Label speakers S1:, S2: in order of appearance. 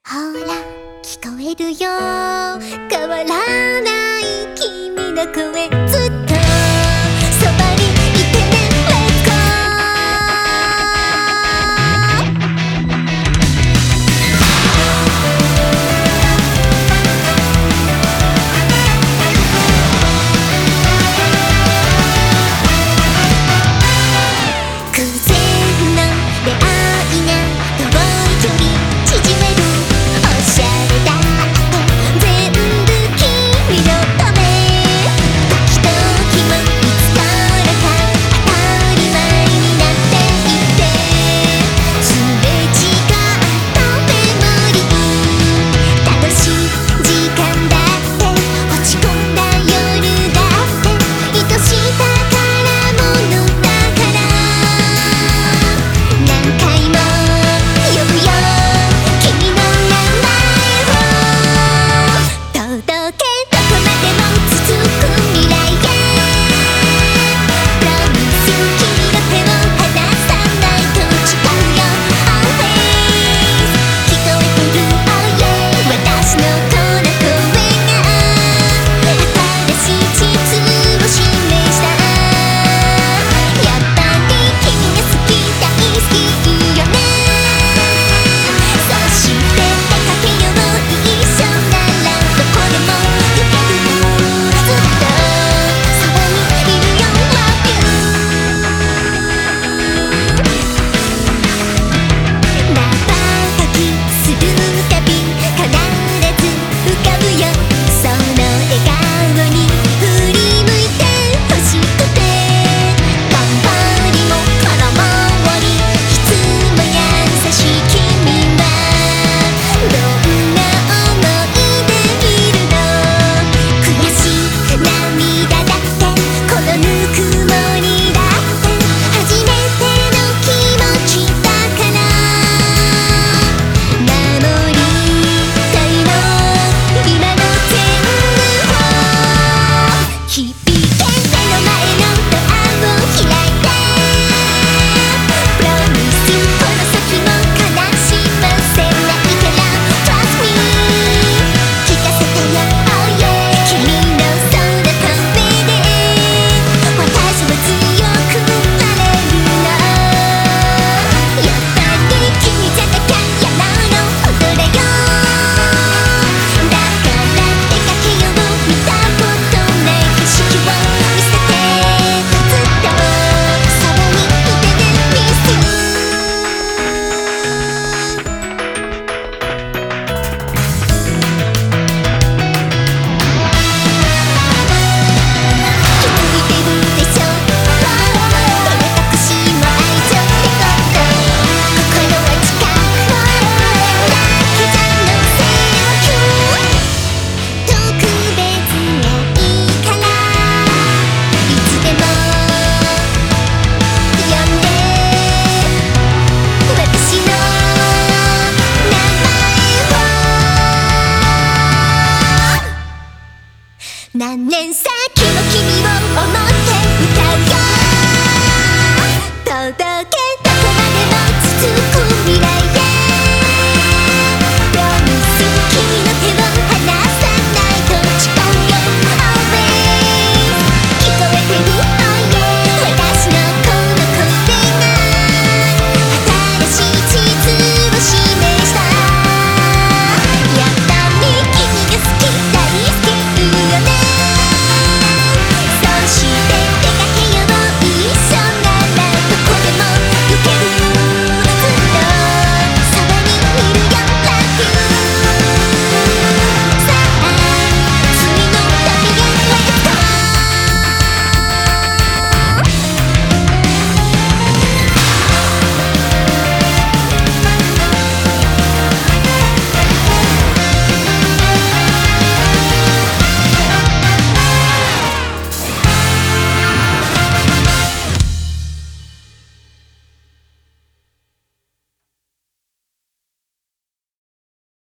S1: ほら聞こえるよ変わらない君の声ずっとそばにいてね Let's go 偶然の出会いが遠い距離縮めるおしゃれだって全部君のため時々もいつからか当たり前になっていてすれ違ったメモリー楽しい時間だって落ち込んだ夜だって愛し宝物だから何回も呼ぶよ君の名前を届けどこまでも続く未来へ Promise 君の手を離さないと誓うよ Always 聞こえてる Oh yeah 私のこの声が新しい地図を示したやっぱり君が好き大好きよねそして出かけよう一緒ならどこでも行けるずっとそばにいるよ Love you まばたきするたび必ず浮かぶよその笑顔に振り向いて欲しくて頑張りも空回りいつも優しい君はどんな想いでいるの悔しい涙だってこのぬくもりだって初めての気持ちだから守りたいの今の全部を響け目の前のドアを開いて Promise この先も悲しませないから Trust me 聞かせてよ Oh yeah 君のその声で私は強くなれるのやっぱり君じゃなきゃ嫌なの踊れよだから出かけよう見たことない景色を見せてずっとそばにいてね Miss you 気づいてるでしょ照れ隠しも愛情ってこと心は近くだけじゃなくて特別がいいからいつでも呼んで私の名前を何年先